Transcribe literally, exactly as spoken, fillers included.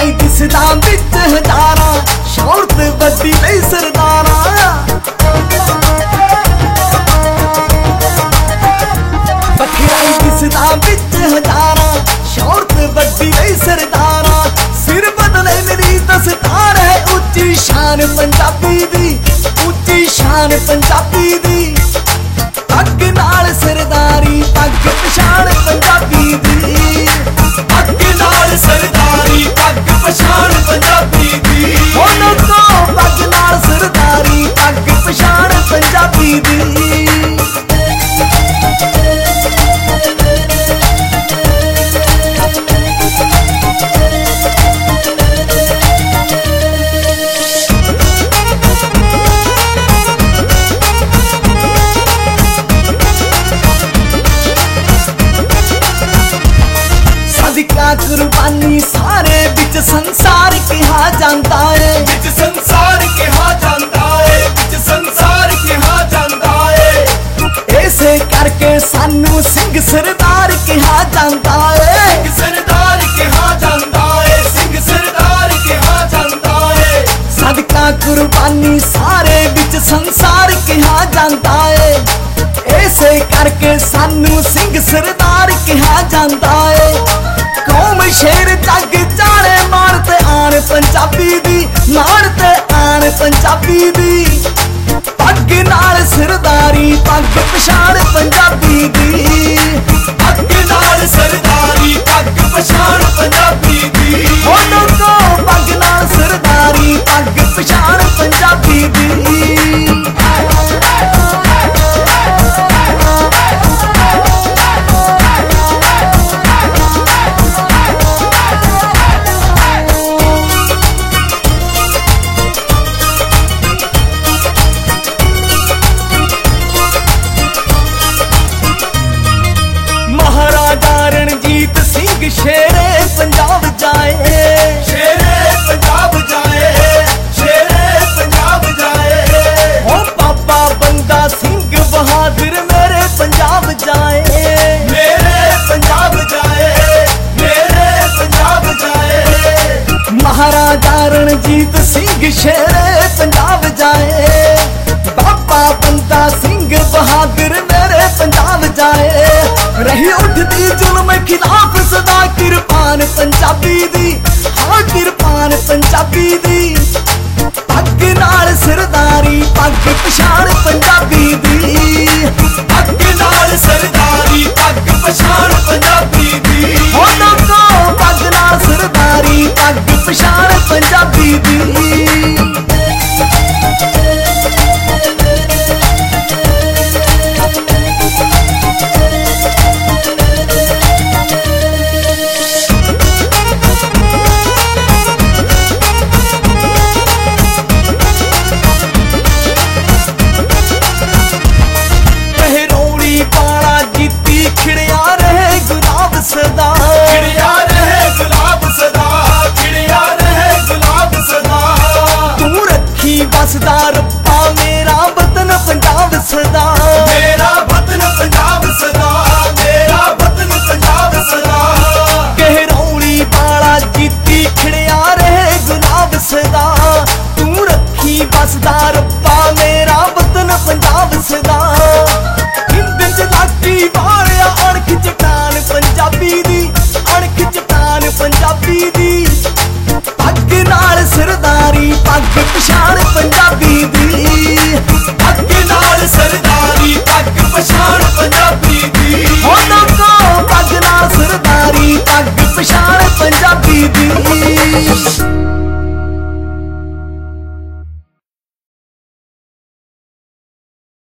आई दिसदा बिच हजारा शौहरत बदी नहीं सरदारा बखराई दिसदा बिच हजारा शौहरत बदी नहीं सरदारा सिर बदले मेरी दस्तार है उच्ची शान पंजाबी दी उच्ची शान पंजाबी दी पग नाल सरदारी पग पछाण पंजाबी दी पग नाल सरदारी पग पछाण पंजाबी दी होनो तो पग नाल सरदारी पग पछाण पंजाबी दी कुर्बानी सारे बिच संसार कहा जाता है बिच संसार कहा जाता है बिच संसार कहा जाता है ऐसे करके सानू सिंह सरदार कहा जाता है सिंह सरदार कहा जाता है सिंह सरदार कहा जाता है सदका कुर्बानी सारे बिच संसार कहा जाता है ऐसे करके सानू सिंह सरदार कहा जाता है कौम शेर जग जाने मारते आन पंजाबी दी मारते आन पंजाबी दी पग नाल सरदारी पग पछाण पंजाबी दी पग नाल सरदारी पग पछाण पंजाबी दी होनो तो पग नाल सरदारी पग पछाण पंजाबी दी शेरे पंजाब जाए शेरे पंजाब जाए शेरे पंजाब जाए ओ बाबा बंदा सिंह बहादुर मेरे पंजाब जाए मेरे पंजाब जाए मेरे पंजाब जाए महाराजा रणजीत सिंह शेरे पंजाब जाए बाबा बंदा सिंह बहादुर मेरे पंजाब जाए रही उठती जुल्म खिलाफ सदा किरपान पंजाबी दी हाँ किरपान पंजाबी दी पग नाल सरदारी पग पछाण पंजाबी दी पग नाल सरदारी पग पछाण पंजाबी दी होनो तो पग नाल सरदारी पग पछाण पंजाबी दी सदा खिड़िया रहे गुलाब सदा खिड़िया रहे गुलाब सदा तू रखी बसदा रब्बा मेरा वतन पंजाब सदा मेरा वतन पंजाब सदा मेरा वतन पंजाब सदा गहरौली बाला जीती खिड़िया रहे गुलाब सदा तू रखी बसदा रब्बा मेरा वतन पंजाब सदा हिंद च लाठी मारिया अणख चटान पंजाबी दी अणख चटान पंजाबी दी पग नाल सरदारी पग पछाण पंजाबी दी पग नाल सरदारी पग पछाण पंजाबी दी होनो तो पग नाल सरदारी पग पछाण पंजाबी दी।